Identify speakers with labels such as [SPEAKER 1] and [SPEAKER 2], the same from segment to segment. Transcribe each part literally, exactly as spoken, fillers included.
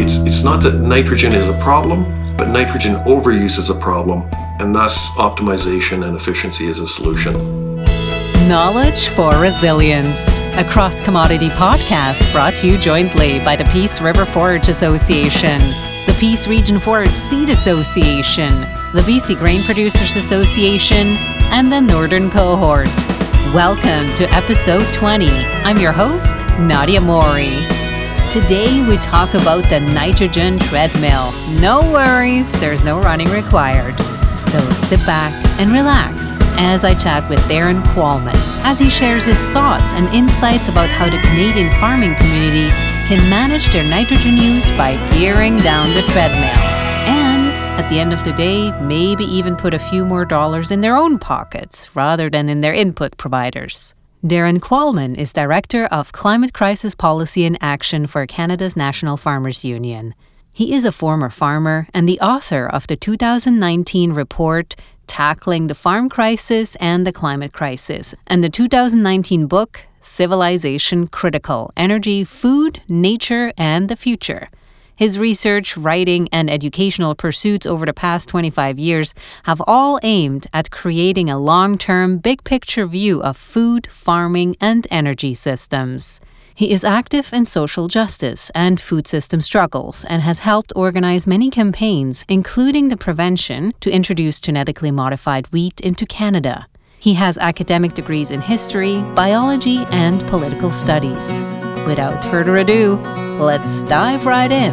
[SPEAKER 1] it's it's not that nitrogen is a problem, but nitrogen overuse is a problem, and thus optimization and efficiency is a solution.
[SPEAKER 2] Knowledge for Resilience, a cross-commodity podcast brought to you jointly by the Peace River Forage Association, the Peace Region Forage Seed Association, the B C Grain Producers Association, and the Northern Cohort. Welcome to episode twenty. I'm your host, Nadia Mori. Today we talk about the nitrogen treadmill. No worries, there's no running required. So sit back and relax as I chat with Darren Qualman as he shares his thoughts and insights about how the Canadian farming community can manage their nitrogen use by gearing down the treadmill. And at the end of the day, maybe even put a few more dollars in their own pockets rather than in their input providers. Darren Qualman is Director of Climate Crisis Policy and Action for Canada's National Farmers Union. He is a former farmer and the author of the two thousand nineteen report Tackling the Farm Crisis and the Climate Crisis, and the two thousand nineteen book Civilization Critical: Energy, Food, Nature, and the Future. His research, writing, and educational pursuits over the past twenty-five years have all aimed at creating a long-term, big-picture view of food, farming, and energy systems. He is active in social justice and food system struggles and has helped organize many campaigns, including the prevention to introduce genetically modified wheat into Canada. He has academic degrees in history, biology, and political studies. Without further ado, let's dive right in.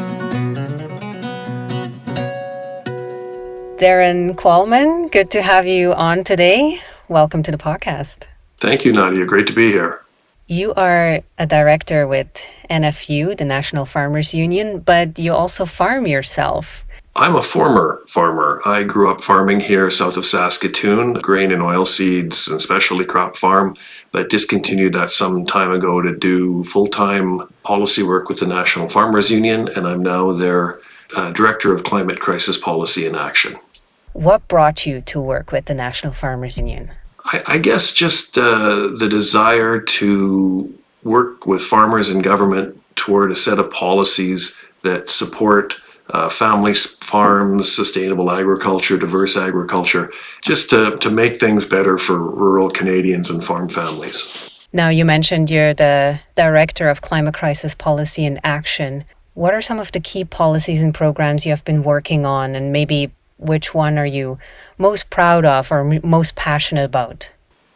[SPEAKER 2] Darren Qualman, good to have you on today. Welcome to the podcast.
[SPEAKER 1] Thank you, Nadia. Great to be here.
[SPEAKER 2] You are a director with N F U, the National Farmers Union, but you also farm yourself.
[SPEAKER 1] I'm a former farmer. I grew up farming here south of Saskatoon, grain and oilseeds and specialty crop farm, but discontinued that some time ago to do full-time policy work with the National Farmers Union, and I'm now their uh, Director of Climate Crisis Policy and Action.
[SPEAKER 2] What brought you to work with the National Farmers Union?
[SPEAKER 1] I, I guess just uh, the desire to work with farmers and government toward a set of policies that support Uh, families, farms, sustainable agriculture, diverse agriculture, just to, to make things better for rural Canadians and farm families.
[SPEAKER 2] Now, you mentioned you're the Director of Climate Crisis Policy and Action. What are some of the key policies and programs you have been working on, and maybe which one are you most proud of or m- most passionate about?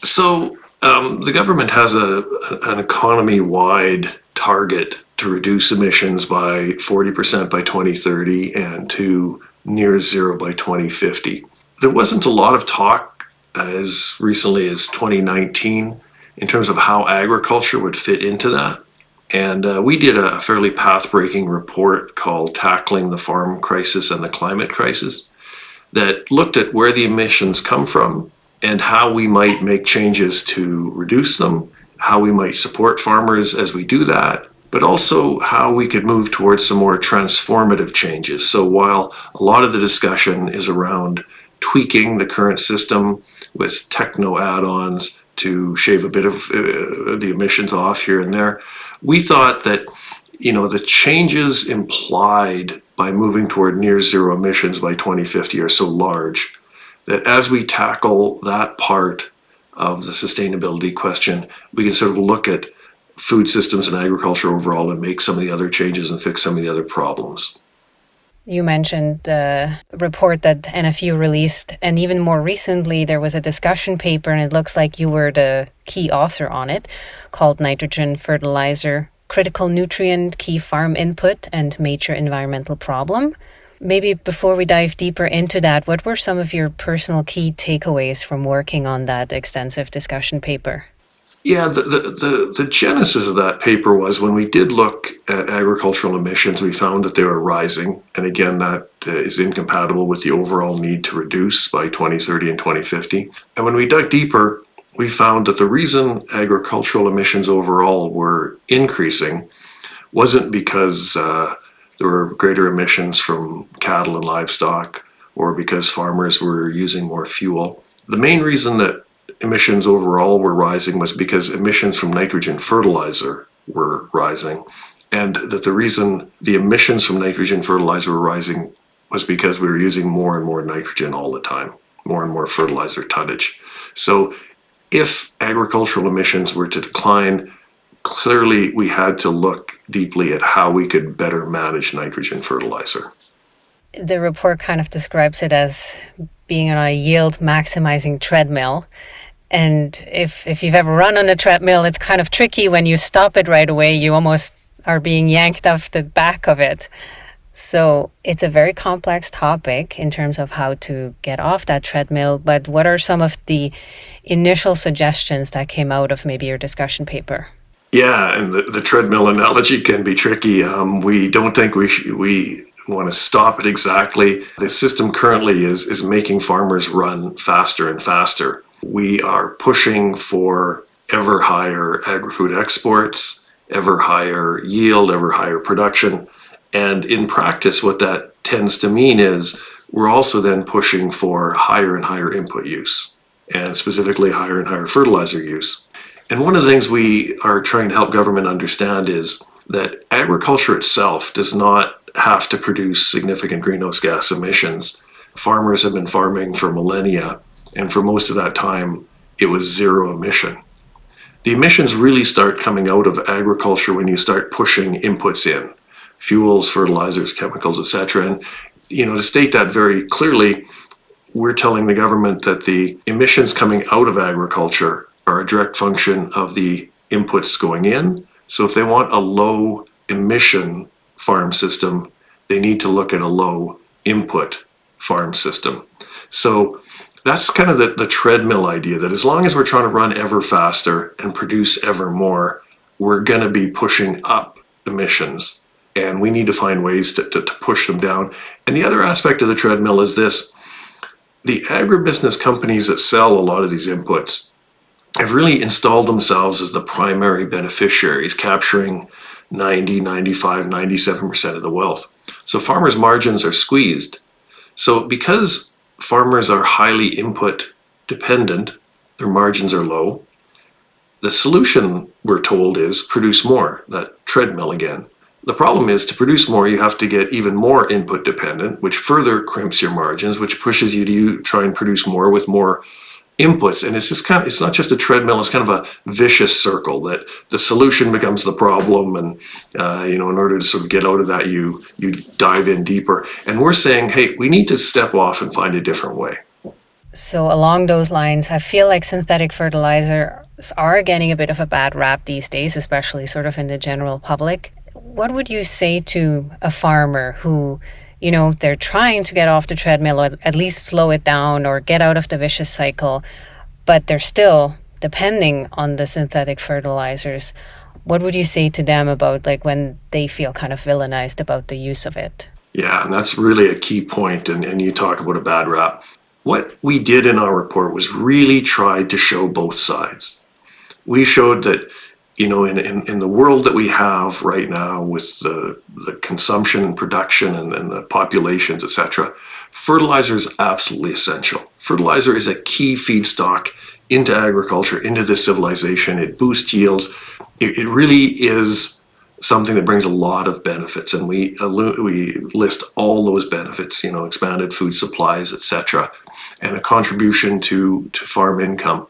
[SPEAKER 1] So um, the government has a an economy-wide target to reduce emissions by forty percent by twenty thirty and to near zero by twenty fifty. There wasn't a lot of talk as recently as twenty nineteen in terms of how agriculture would fit into that. And uh, we did a fairly path-breaking report called Tackling the Farm Crisis and the Climate Crisis that looked at where the emissions come from and how we might make changes to reduce them, how we might support farmers as we do that, but also how we could move towards some more transformative changes. So while a lot of the discussion is around tweaking the current system with techno add-ons to shave a bit of uh, the emissions off here and there, we thought that, you know, the changes implied by moving toward near zero emissions by twenty fifty are so large that as we tackle that part of the sustainability question, we can sort of look at food systems and agriculture overall and make some of the other changes and fix some of the other problems.
[SPEAKER 2] You mentioned the report that N F U released, and even more recently there was a discussion paper, and it looks like you were the key author on it, called Nitrogen Fertilizer: Critical Nutrient, Key Farm Input, and Major Environmental Problem. Maybe before we dive deeper into that, what were some of your personal key takeaways from working on that extensive discussion paper?
[SPEAKER 1] Yeah, the, the, the, the genesis of that paper was when we did look at agricultural emissions, we found that they were rising. And again, that uh, is incompatible with the overall need to reduce by twenty thirty and twenty fifty. And when we dug deeper, we found that the reason agricultural emissions overall were increasing wasn't because uh, there were greater emissions from cattle and livestock or because farmers were using more fuel. The main reason that emissions overall were rising was because emissions from nitrogen fertilizer were rising. and that the reason the emissions from nitrogen fertilizer were rising was because we were using more and more nitrogen all the time, more and more fertilizer tonnage. So if agricultural emissions were to decline, clearly we had to look deeply at how we could better manage nitrogen fertilizer.
[SPEAKER 2] The report kind of describes it as being on a yield maximizing treadmill. And if if you've ever run on a treadmill, it's kind of tricky when you stop it right away. You almost are being yanked off the back of it. So it's a very complex topic in terms of how to get off that treadmill. But what are some of the initial suggestions that came out of maybe your discussion paper?
[SPEAKER 1] Yeah, and the, the treadmill analogy can be tricky. Um, we don't think we sh- we want to stop it exactly. The system currently is is making farmers run faster and faster. We are pushing for ever higher agri-food exports, ever higher yield, ever higher production. And in practice, what that tends to mean is we're also then pushing for higher and higher input use, and specifically higher and higher fertilizer use. And one of the things we are trying to help government understand is that agriculture itself does not have to produce significant greenhouse gas emissions. Farmers have been farming for millennia, and for most of that time, it was zero emission. The emissions really start coming out of agriculture when you start pushing inputs in, fuels, fertilizers, chemicals, et cetera. And, you know, to state that very clearly, we're telling the government that the emissions coming out of agriculture are a direct function of the inputs going in. So if they want a low emission farm system, they need to look at a low input farm system. So that's kind of the, the treadmill idea, that as long as we're trying to run ever faster and produce ever more, we're going to be pushing up emissions. And we need to find ways to, to, to push them down. And the other aspect of the treadmill is this: the agribusiness companies that sell a lot of these inputs have really installed themselves as the primary beneficiaries, capturing ninety, ninety-five, ninety-seven percent of the wealth. So farmers' margins are squeezed. So because farmers are highly input dependent, their margins are low, the solution, we're told, is produce more, that treadmill again. The problem is, to produce more, you have to get even more input dependent, which further crimps your margins, which pushes you to try and produce more with more inputs. And it's just kind of, it's not just a treadmill, it's kind of a vicious circle that the solution becomes the problem. And, uh, you know, in order to sort of get out of that, you, you dive in deeper. And we're saying, hey, we need to step off and find a different way.
[SPEAKER 2] So along those lines, I feel like synthetic fertilizers are getting a bit of a bad rap these days, especially sort of in the general public. What would you say to a farmer who, you know, they're trying to get off the treadmill, or at least slow it down or get out of the vicious cycle, but they're still depending on the synthetic fertilizers? What would you say to them about, like, when they feel kind of villainized about the use of it?
[SPEAKER 1] Yeah, and that's really a key point, and, and you talk about a bad rap. What we did in our report was really tried to show both sides. We showed that, you know, in, in, in the world that we have right now with the, the consumption and production and, and the populations, et cetera, fertilizer is absolutely essential. Fertilizer is a key feedstock into agriculture, into this civilization. It boosts yields. It, it really is something that brings a lot of benefits, and we we list all those benefits, you know, expanded food supplies, et cetera, and a contribution to, to farm income.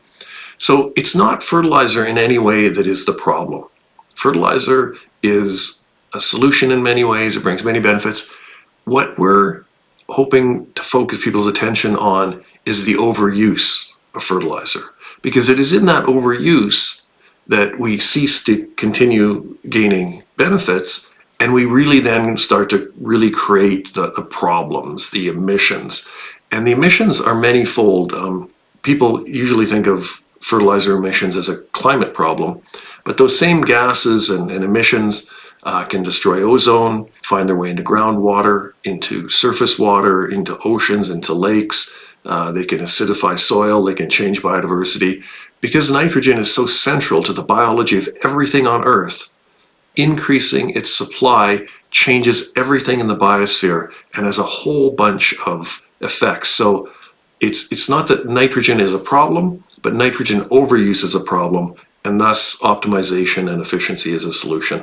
[SPEAKER 1] So it's not fertilizer in any way that is the problem. Fertilizer is a solution in many ways. It brings many benefits. What we're hoping to focus people's attention on is the overuse of fertilizer, because it is in that overuse that we cease to continue gaining benefits, and we really then start to really create the, the problems, the emissions. And the emissions are manyfold. Um, people usually think of fertilizer emissions as a climate problem, but those same gases and, and emissions uh, can destroy ozone, find their way into groundwater, into surface water, into oceans, into lakes. Uh, they can acidify soil, they can change biodiversity. Because nitrogen is so central to the biology of everything on Earth, increasing its supply changes everything in the biosphere and has a whole bunch of effects. So it's it's not that nitrogen is a problem, but nitrogen overuse is a problem, and thus optimization and efficiency is a solution.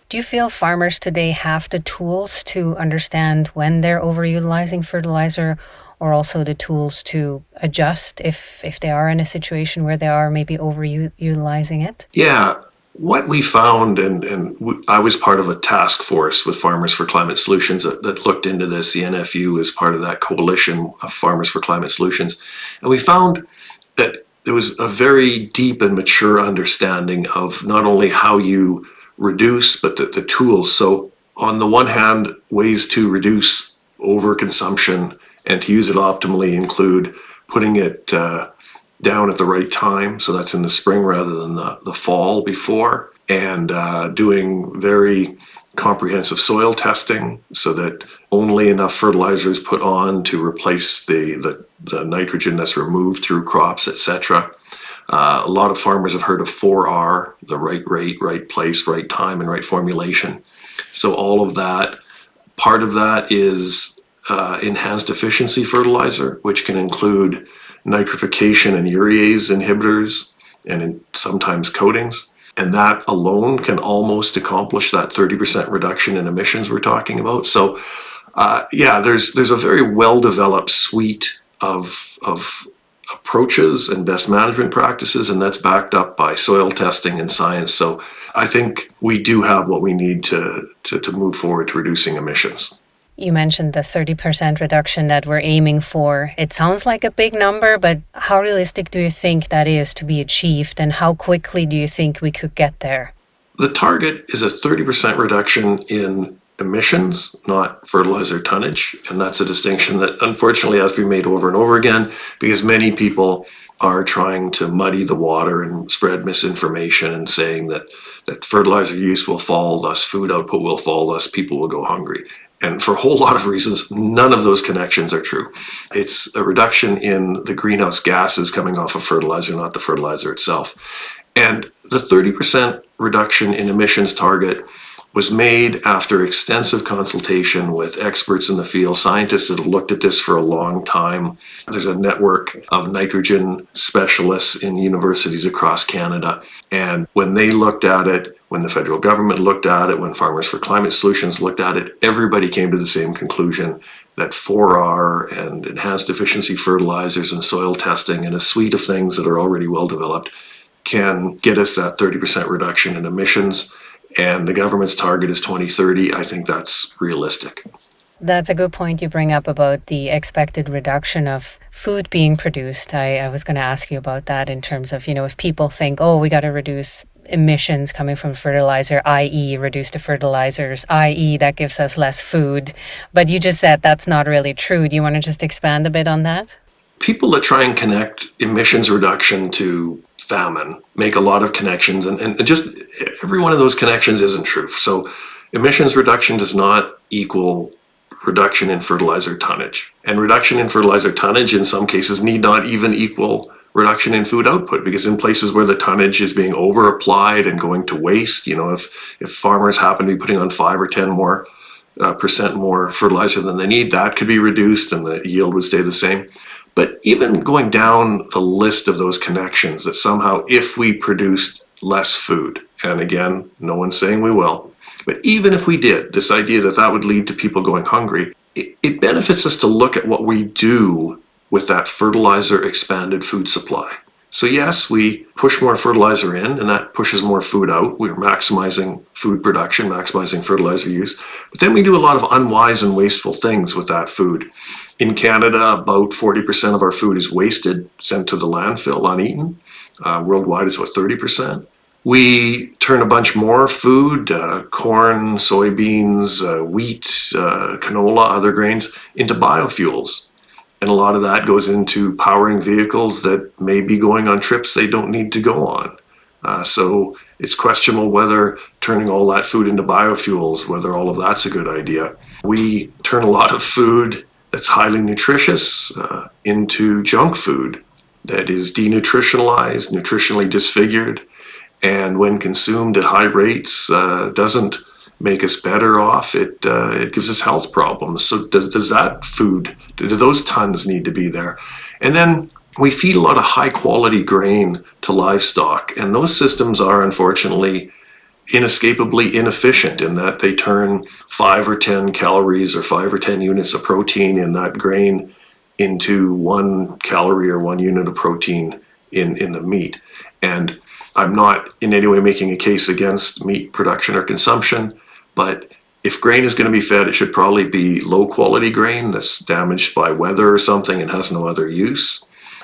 [SPEAKER 3] Do you feel farmers today have the tools to understand when they're overutilizing fertilizer, or also the tools to adjust if if they are in a situation where they are maybe overutilizing it?
[SPEAKER 1] Yeah, what we found, and, and w- I was part of a task force with Farmers for Climate Solutions that, that looked into this. The N F U is part of that coalition of Farmers for Climate Solutions. And we found that there was a very deep and mature understanding of not only how you reduce, but the, the tools. So on the one hand, ways to reduce overconsumption and to use it optimally include putting it uh, down at the right time. So that's in the spring rather than the, the fall before, and uh, doing very comprehensive soil testing so that only enough fertilizer is put on to replace the, the, the nitrogen that's removed through crops, et cetera. Uh, a lot of farmers have heard of four R, the right rate, right place, right time, and right formulation. So all of that, part of that is uh, enhanced efficiency fertilizer, which can include nitrification and urease inhibitors and in sometimes coatings. And that alone can almost accomplish that thirty percent reduction in emissions we're talking about. So uh, yeah, there's there's a very well-developed suite of, of approaches and best management practices, and that's backed up by soil testing and science. So I think we do have what we need to, to, to move forward to reducing emissions.
[SPEAKER 3] You mentioned the thirty percent reduction that we're aiming for. It sounds like a big number, but how realistic do you think that is to be achieved, and how quickly do you think we could get there?
[SPEAKER 1] The target is a thirty percent reduction in emissions, not fertilizer tonnage. And that's a distinction that unfortunately has to be made over and over again because many people are trying to muddy the water and spread misinformation and saying that, that fertilizer use will fall, thus food output will fall, thus people will go hungry. And for a whole lot of reasons, none of those connections are true. It's a reduction in the greenhouse gases coming off of fertilizer, not the fertilizer itself. And the thirty percent reduction in emissions target was made after extensive consultation with experts in the field, scientists that have looked at this for a long time. There's a network of nitrogen specialists in universities across Canada. And when they looked at it, when the federal government looked at it, when Farmers for Climate Solutions looked at it, everybody came to the same conclusion that four R and enhanced efficiency fertilizers and soil testing and a suite of things that are already well developed can get us that thirty percent reduction in emissions. And the government's target is twenty thirty. I think that's realistic.
[SPEAKER 3] That's a good point you bring up about the expected reduction of food being produced. I, I was going to ask you about that in terms of, you know, if people think, oh, we got to reduce emissions coming from fertilizer, that is reduce the fertilizers, that is that gives us less food. But you just said that's not really true. Do you want to just expand a bit on that?
[SPEAKER 1] People that try and connect emissions reduction to famine make a lot of connections, and, and just every one of those connections isn't true. So emissions reduction does not equal reduction in fertilizer tonnage. And reduction in fertilizer tonnage in some cases need not even equal reduction in food output, because in places where the tonnage is being over applied and going to waste, you know, if, if farmers happen to be putting on five or ten more uh, percent more fertilizer than they need, that could be reduced and the yield would stay the same. But even going down the list of those connections, that somehow if we produced less food, and again, no one's saying we will, but even if we did, this idea that that would lead to people going hungry, it, it benefits us to look at what we do with that fertilizer expanded food supply. So yes, we push more fertilizer in and that pushes more food out. We're maximizing food production, maximizing fertilizer use. But then we do a lot of unwise and wasteful things with that food. In Canada, about forty percent of our food is wasted, sent to the landfill, uneaten. Uh, worldwide, it's about thirty percent. We turn a bunch more food, uh, corn, soybeans, uh, wheat, uh, canola, other grains, into biofuels. And a lot of that goes into powering vehicles that may be going on trips they don't need to go on. Uh, so it's questionable whether turning all that food into biofuels, whether all of that's a good idea. We turn a lot of food that's highly nutritious uh, into junk food that is denutritionalized, nutritionally disfigured, and when consumed at high rates uh, doesn't make us better off. It uh, it gives us health problems. So does does that food, do those tons need to be there? And then we feed a lot of high quality grain to livestock, and those systems are unfortunately inescapably inefficient in that they turn five or ten calories or five or ten units of protein in that grain into one calorie or one unit of protein in, in the meat. And I'm not in any way making a case against meat production or consumption, but if grain is going to be fed, it should probably be low quality grain that's damaged by weather or something and has no other use.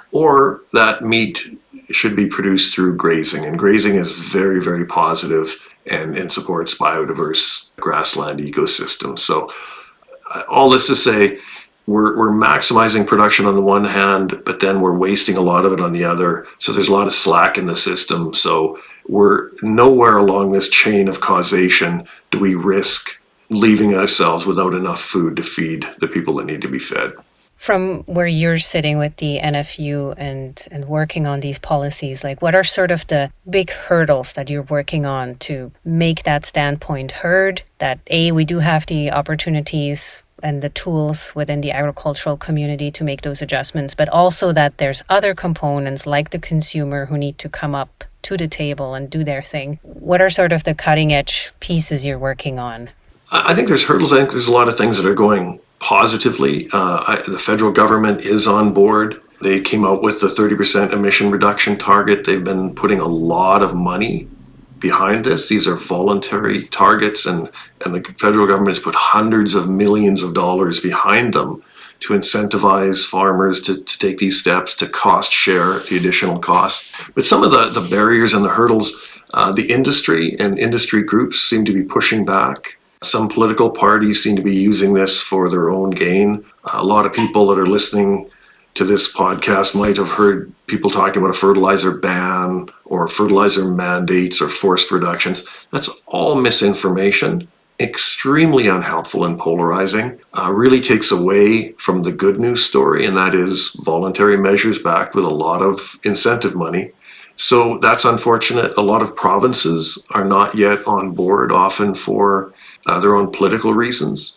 [SPEAKER 1] Or that meat should be produced through grazing. And grazing is very, very positive and, and supports biodiverse grassland ecosystems. So uh, all this to say, we're, we're maximizing production on the one hand, but then we're wasting a lot of it on the other. So there's a lot of slack in the system. So we're nowhere along this chain of causation do we risk leaving ourselves without enough food to feed the people that need to be fed.
[SPEAKER 3] From where you're sitting with the N F U and, and working on these policies, like what are sort of the big hurdles that you're working on to make that standpoint heard, that A, we do have the opportunities and the tools within the agricultural community to make those adjustments, but also that there's other components like the consumer who need to come up to the table and do their thing. What are sort of the cutting edge pieces you're working on?
[SPEAKER 1] I think there's hurdles. I think there's a lot of things that are going positively. Uh, I, the federal government is on board. They came out with the thirty percent emission reduction target. They've been putting a lot of money behind this. These are voluntary targets, and, and the federal government has put hundreds of millions of dollars behind them to incentivize farmers to, to take these steps, to cost share the additional costs. But some of the, the barriers and the hurdles, uh, the industry and industry groups seem to be pushing back. Some political parties seem to be using this for their own gain. A lot of people that are listening to this podcast might have heard people talking about a fertilizer ban or fertilizer mandates or forced reductions. That's all misinformation, extremely unhelpful and polarizing, uh, really takes away from the good news story, and that is voluntary measures backed with a lot of incentive money. So that's unfortunate. A lot of provinces are not yet on board, often for uh, their own political reasons.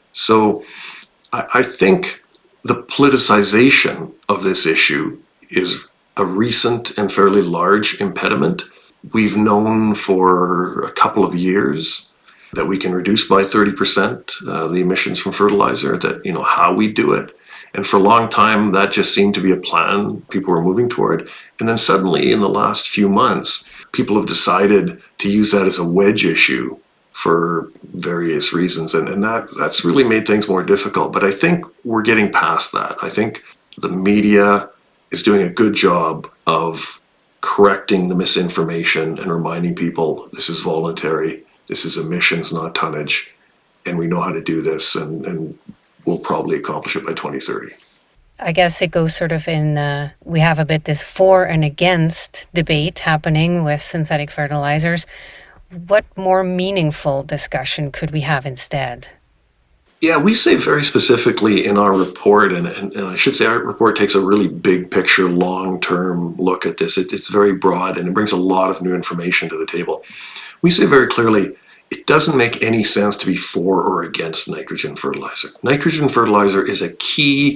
[SPEAKER 1] So I, I think the politicization of this issue is a recent and fairly large impediment. We've known for a couple of years that we can reduce by thirty percent uh, the emissions from fertilizer, that, you know, how we do it. And for a long time, that just seemed to be a plan people were moving toward. And then suddenly, in the last few months, people have decided to use that as a wedge issue for various reasons. And, and that that's really made things more difficult. But I think we're getting past that. I think the media is doing a good job of correcting the misinformation and reminding people this is voluntary, this is emissions, not tonnage, and we know how to do this, and, and we'll probably accomplish it by twenty thirty.
[SPEAKER 3] I guess it goes sort of in, uh, we have a bit this for and against debate happening with synthetic fertilizers. What more meaningful discussion could we have instead?
[SPEAKER 1] Yeah, we say very specifically in our report, and, and, and I should say our report takes a really big picture, long-term look at this. It, it's very broad, and it brings a lot of new information to the table. We say very clearly, it doesn't make any sense to be for or against nitrogen fertilizer. Nitrogen fertilizer is a key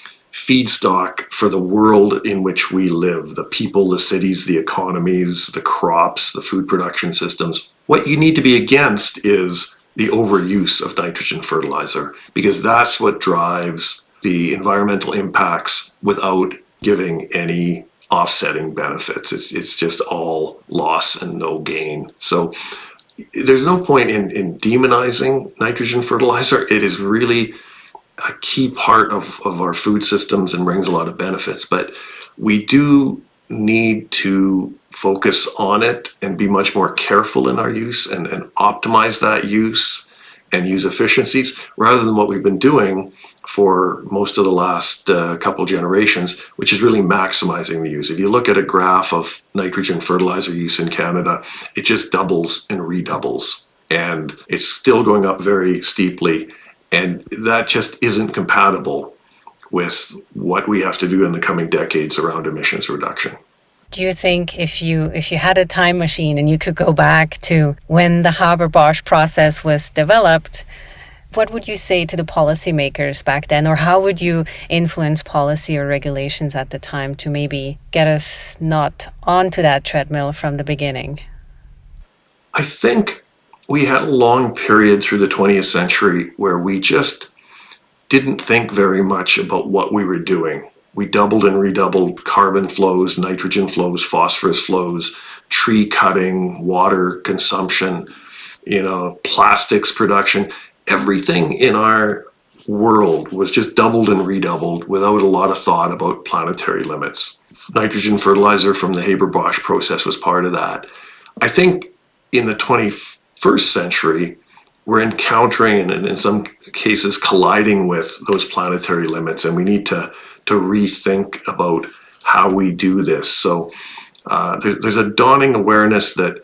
[SPEAKER 1] feedstock for the world in which we live, the people, the cities, the economies, the crops, the food production systems. What you need to be against is the overuse of nitrogen fertilizer, because that's what drives the environmental impacts without giving any offsetting benefits. It's, it's just all loss and no gain. So there's no point in, in demonizing nitrogen fertilizer. It is really a key part of, of our food systems and brings a lot of benefits. But we do need to focus on it and be much more careful in our use and, and optimize that use and use efficiencies rather than what we've been doing for most of the last uh, couple generations, which is really maximizing the use. If you look at a graph of nitrogen fertilizer use in Canada, it just doubles and redoubles, and it's still going up very steeply. And that just isn't compatible with what we have to do in the coming decades around emissions reduction.
[SPEAKER 3] Do you think if you if you had a time machine and you could go back to when the Haber-Bosch process was developed, what would you say to the policymakers back then, or how would you influence policy or regulations at the time to maybe get us not onto that treadmill from the beginning?
[SPEAKER 1] I think we had a long period through the twentieth century where we just didn't think very much about what we were doing. We doubled and redoubled carbon flows, nitrogen flows, phosphorus flows, tree cutting, water consumption, you know, plastics production. Everything in our world was just doubled and redoubled without a lot of thought about planetary limits. Nitrogen fertilizer from the Haber-Bosch process was part of that. I think in the twenty-first century, we're encountering and in some cases colliding with those planetary limits, and we need to, to rethink about how we do this. So uh, there, there's a dawning awareness that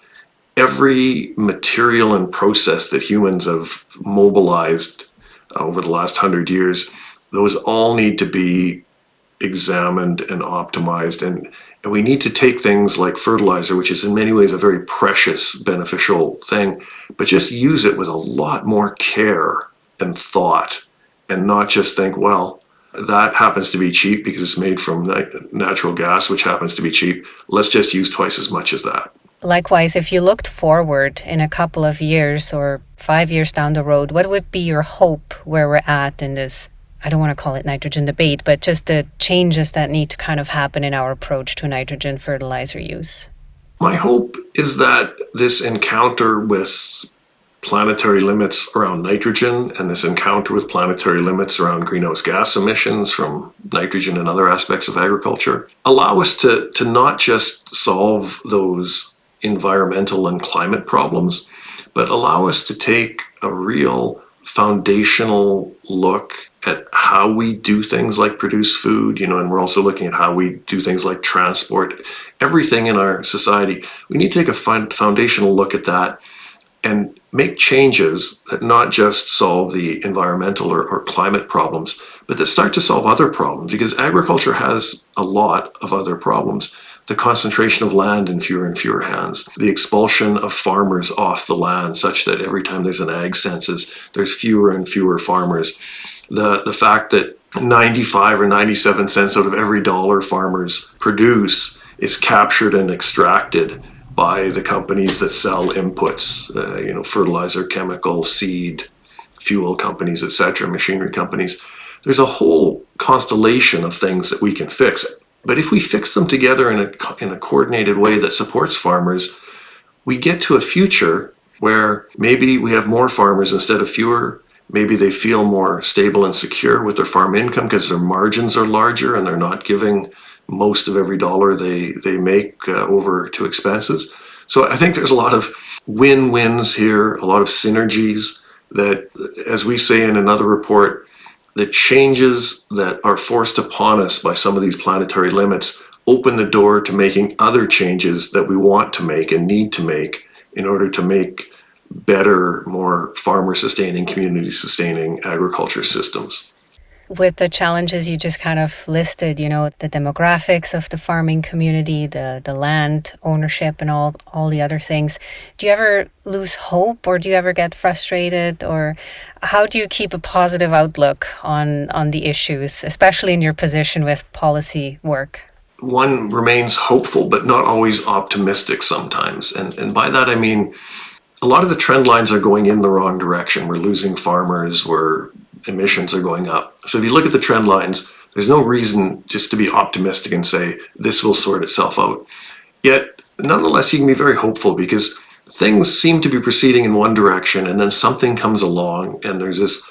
[SPEAKER 1] every material and process that humans have mobilized over the last hundred years, those all need to be examined and optimized. And, and we need to take things like fertilizer, which is in many ways a very precious, beneficial thing, but just use it with a lot more care and thought, and not just think, well, that happens to be cheap because it's made from natural gas, which happens to be cheap. Let's just use twice as much as that.
[SPEAKER 3] Likewise, if you looked forward in a couple of years or five years down the road, what would be your hope where we're at in this, I don't want to call it nitrogen debate, but just the changes that need to kind of happen in our approach to nitrogen fertilizer use?
[SPEAKER 1] My hope is that this encounter with planetary limits around nitrogen and this encounter with planetary limits around greenhouse gas emissions from nitrogen and other aspects of agriculture allow us to, to not just solve those environmental and climate problems, but allow us to take a real foundational look at how we do things like produce food, you know, and we're also looking at how we do things like transport, everything in our society. We need to take a foundational look at that and make changes that not just solve the environmental or, or climate problems, but that start to solve other problems, because agriculture has a lot of other problems. The concentration of land in fewer and fewer hands, the expulsion of farmers off the land such that every time there's an ag census, there's fewer and fewer farmers. The, the fact that ninety-five or ninety-seven cents out of every dollar farmers produce is captured and extracted by the companies that sell inputs, uh, you know, fertilizer, chemical, seed, fuel companies, et cetera, machinery companies. There's a whole constellation of things that we can fix. But if we fix them together in a, in a coordinated way that supports farmers, we get to a future where maybe we have more farmers instead of fewer. Maybe they feel more stable and secure with their farm income because their margins are larger and they're not giving most of every dollar they, they make uh, over to expenses. So I think there's a lot of win-wins here, a lot of synergies that, as we say in another report, the changes that are forced upon us by some of these planetary limits open the door to making other changes that we want to make and need to make in order to make better, more farmer-sustaining, community-sustaining agriculture systems.
[SPEAKER 3] With the challenges you just kind of listed, you know, the demographics of the farming community, the, the land ownership and all, all the other things, do you ever lose hope, or do you ever get frustrated, or how do you keep a positive outlook on, on the issues, especially in your position with policy work?
[SPEAKER 1] One remains hopeful, but not always optimistic sometimes. And, and by that, I mean, a lot of the trend lines are going in the wrong direction. We're losing farmers, we're emissions are going up. So if you look at the trend lines, there's no reason just to be optimistic and say this will sort itself out. Yet, nonetheless, you can be very hopeful because things seem to be proceeding in one direction and then something comes along and there's this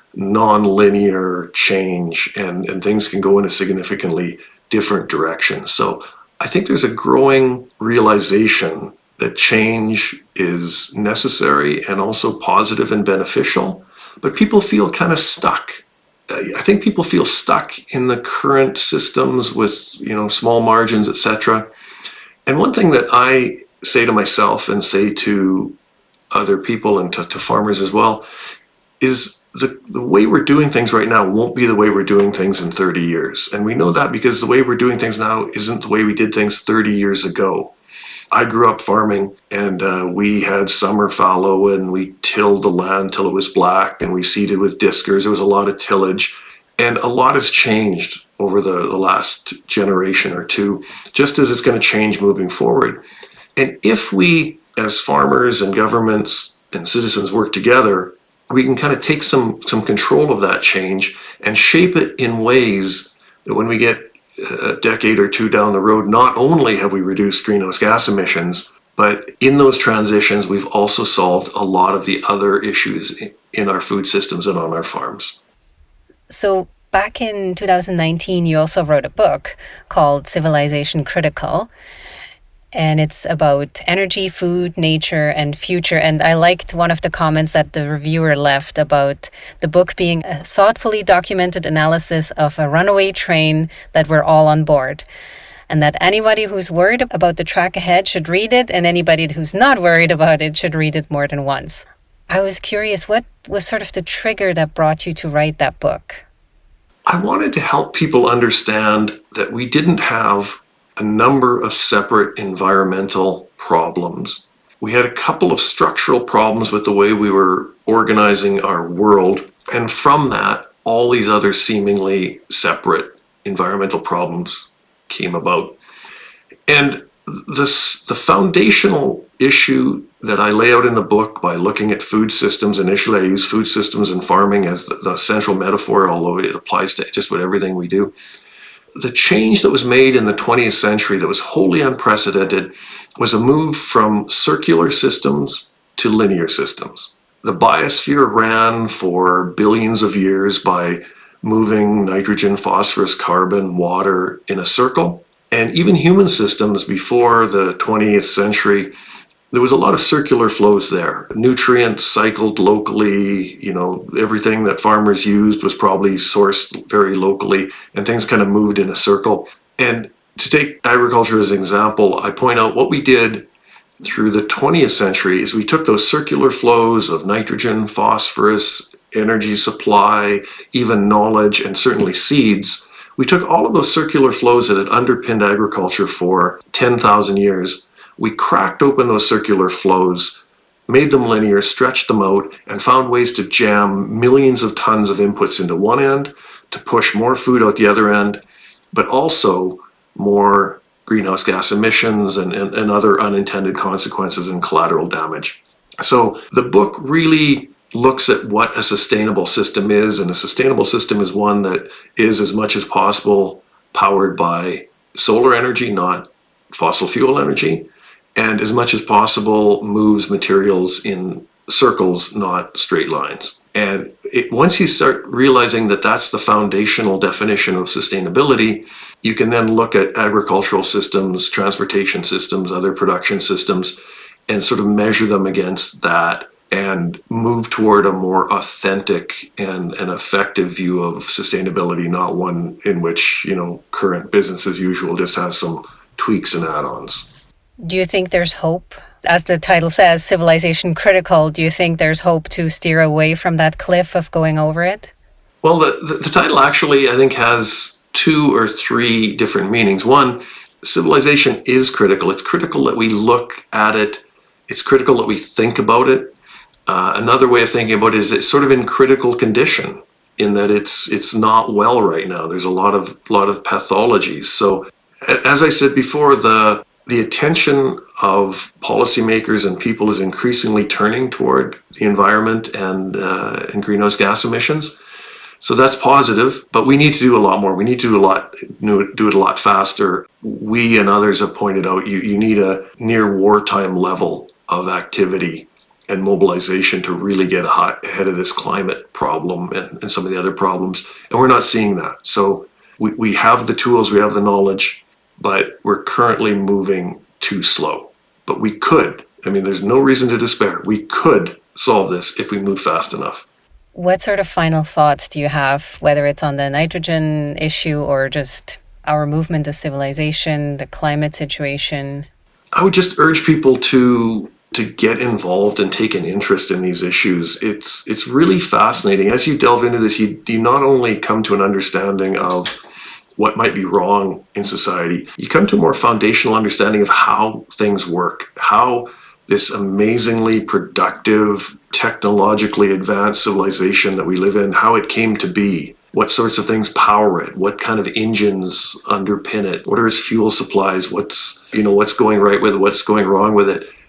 [SPEAKER 1] non-linear change and, and things can go in a significantly different direction. So I think there's a growing realization that change is necessary and also positive and beneficial. But people feel kind of stuck. I think people feel stuck in the current systems with, you know, small margins, et cetera. And one thing that I say to myself and say to other people and to, to farmers as well is the, the way we're doing things right now won't be the way we're doing things in thirty years. And we know that because the way we're doing things now isn't the way we did things thirty years ago. I grew up farming, and uh, we had summer fallow, and we tilled the land till it was black, and we seeded with diskers. There was a lot of tillage, and a lot has changed over the, the last generation or two, just as it's going to change moving forward. And if we as farmers and governments and citizens work together, we can kind of take some, some control of that change and shape it in ways that when we get a decade or two down the road, not only have we reduced greenhouse gas emissions, but in those transitions, we've also solved a lot of the other issues in our food systems and on our farms.
[SPEAKER 3] So back in two thousand nineteen, you also wrote a book called Civilization Critical. And it's about energy, food, nature, and future. And I liked one of the comments that the reviewer left about the book being a thoughtfully documented analysis of a runaway train that we're all on board. And that anybody who's worried about the track ahead should read it, and anybody who's not worried about it should read it more than once. I was curious, what was sort of the trigger that brought you to write that book?
[SPEAKER 1] I wanted to help people understand that we didn't have a number of separate environmental problems. We had a couple of structural problems with the way we were organizing our world, and from that, all these other seemingly separate environmental problems came about. And this, the foundational issue that I lay out in the book by looking at food systems, initially I use food systems and farming as the, the central metaphor, although it applies to just about everything we do. The change that was made in the twentieth century that was wholly unprecedented was a move from circular systems to linear systems. The biosphere ran for billions of years by moving nitrogen, phosphorus, carbon, water in a circle. And even human systems before the twentieth century, there was a lot of circular flows there. Nutrients cycled locally, you know, everything that farmers used was probably sourced very locally, and things kind of moved in a circle. And to take agriculture as an example, I point out what we did through the twentieth century is we took those circular flows of nitrogen, phosphorus, energy supply, even knowledge, and certainly seeds. We took all of those circular flows that had underpinned agriculture for ten thousand years. We cracked open those circular flows, made them linear, stretched them out, and found ways to jam millions of tons of inputs into one end, to push more food out the other end, but also more greenhouse gas emissions and, and, and other unintended consequences and collateral damage. So the book really looks at what a sustainable system is, and a sustainable system is one that is as much as possible powered by solar energy, not fossil fuel energy, and as much as possible moves materials in circles, not straight lines. And it, once you start realizing that that's the foundational definition of sustainability, you can then look at agricultural systems, transportation systems, other production systems, and sort of measure them against that and move toward a more authentic and an effective view of sustainability, not one in which, you know, current business as usual just has some tweaks and add-ons.
[SPEAKER 3] Do you think there's hope? As the title says, Civilization Critical, do you think there's hope to steer away from that cliff of going over it?
[SPEAKER 1] Well, the, the, the title actually, I think, has two or three different meanings. One, civilization is critical. It's critical that we look at it. It's critical that we think about it. Uh, another way of thinking about it is it's sort of in critical condition in that it's it's not well right now. There's a lot of lot of pathologies. So, as I said before, the The attention of policymakers and people is increasingly turning toward the environment and, uh, and greenhouse gas emissions. So that's positive, but we need to do a lot more. We need to do a lot, do it a lot faster. We and others have pointed out you, you need a near wartime level of activity and mobilization to really get ahead of this climate problem and, and some of the other problems. And we're not seeing that. So we, we have the tools, we have the knowledge, but we're currently moving too slow. But we could. I mean, there's no reason to despair. We could solve this if we move fast enough.
[SPEAKER 3] What sort of final thoughts do you have, whether it's on the nitrogen issue or just our movement as civilization, the climate situation?
[SPEAKER 1] I would just urge people to to get involved and take an interest in these issues. It's it's really fascinating. As you delve into this, you, you not only come to an understanding of what might be wrong in society, you come to a more foundational understanding of how things work, how this amazingly productive, technologically advanced civilization that we live in, how it came to be, what sorts of things power it, what kind of engines underpin it, what are its fuel supplies, what's, you know, what's going right with it, what's going wrong with it.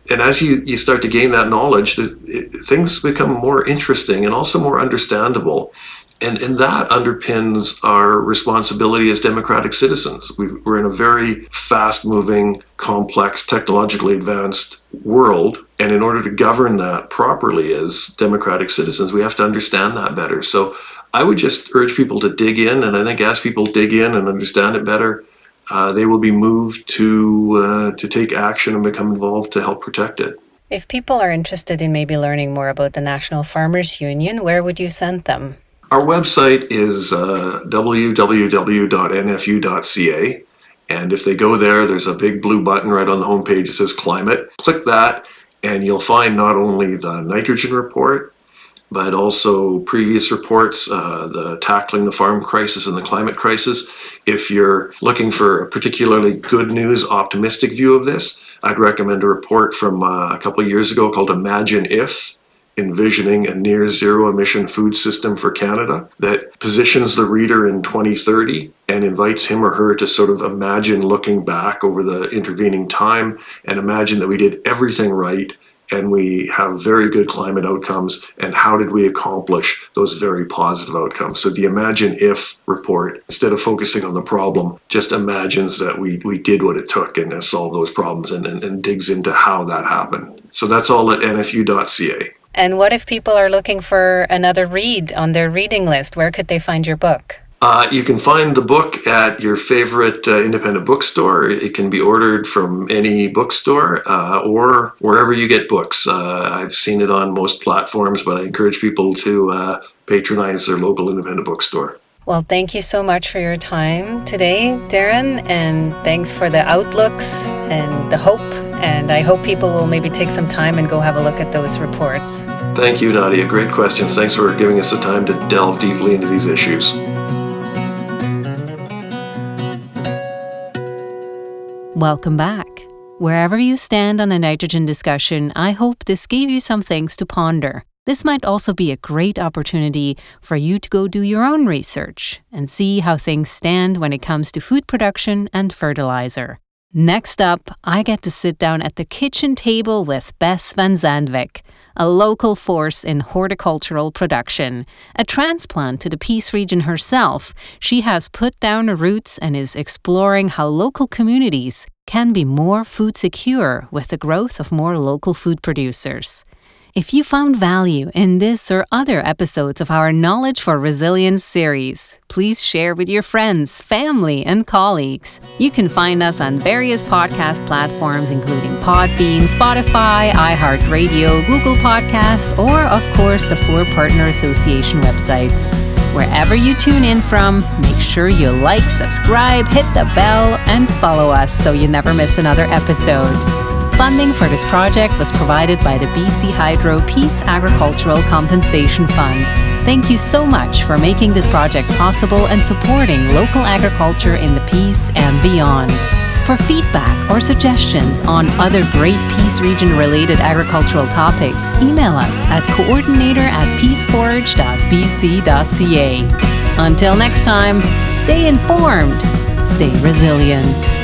[SPEAKER 1] And as you, you start to gain that knowledge, the, it, things become more interesting and also more understandable. And, and that underpins our responsibility as democratic citizens. We've, we're in a very fast-moving, complex, technologically advanced world. And in order to govern that properly as democratic citizens, we have to understand that better. So I would just urge people to dig in. And I think as people dig in and understand it better, uh, they will be moved to, uh, to take action and become involved to help protect it.
[SPEAKER 3] If people are interested in maybe learning more about the National Farmers Union, where would you send them?
[SPEAKER 1] Our website is uh, w w w dot n f u dot c a, and if they go there, there's a big blue button right on the homepage that says Climate. Click that, and you'll find not only the nitrogen report, but also previous reports, uh, the Tackling the Farm Crisis and the Climate Crisis. If you're looking for a particularly good news, optimistic view of this, I'd recommend a report from uh, a couple of years ago called Imagine If, Envisioning a Near Zero Emission Food System for Canada, that positions the reader in twenty thirty and invites him or her to sort of imagine looking back over the intervening time and imagine that we did everything right and we have very good climate outcomes, and how did we accomplish those very positive outcomes. So the Imagine If report, instead of focusing on the problem, just imagines that we, we did what it took and solved those problems and, and, and digs into how that happened. So that's all at n f u dot c a.
[SPEAKER 3] And what if people are looking for another read on their reading list? Where could they find your book?
[SPEAKER 1] Uh, you can find the book at your favorite uh, independent bookstore. It can be ordered from any bookstore uh, or wherever you get books. Uh, I've seen it on most platforms, but I encourage people to uh, patronize their local independent bookstore.
[SPEAKER 3] Well, thank you so much for your time today, Darren, and thanks for the outlooks and the hope. And I hope people will maybe take some time and go have a look at those reports.
[SPEAKER 1] Thank you, Nadia. Great questions. Thanks for giving us the time to delve deeply into these issues.
[SPEAKER 2] Welcome back. Wherever you stand on the nitrogen discussion, I hope this gave you some things to ponder. This might also be a great opportunity for you to go do your own research and see how things stand when it comes to food production and fertilizer. Next up, I get to sit down at the kitchen table with Bess van Zandvik, a local force in horticultural production. A transplant to the Peace region herself, she has put down her roots and is exploring how local communities can be more food secure with the growth of more local food producers. If you found value in this or other episodes of our Knowledge for Resilience series, please share with your friends, family, and colleagues. You can find us on various podcast platforms, including Podbean, Spotify, iHeartRadio, Google Podcast, or, of course, the four Partner Association websites. Wherever you tune in from, make sure you like, subscribe, hit the bell, and follow us so you never miss another episode. Funding for this project was provided by the B C Hydro Peace Agricultural Compensation Fund. Thank you so much for making this project possible and supporting local agriculture in the Peace and beyond. For feedback or suggestions on other great Peace Region related agricultural topics, email us at coordinator at peaceforage dot b c dot c a. Until next time, stay informed, stay resilient.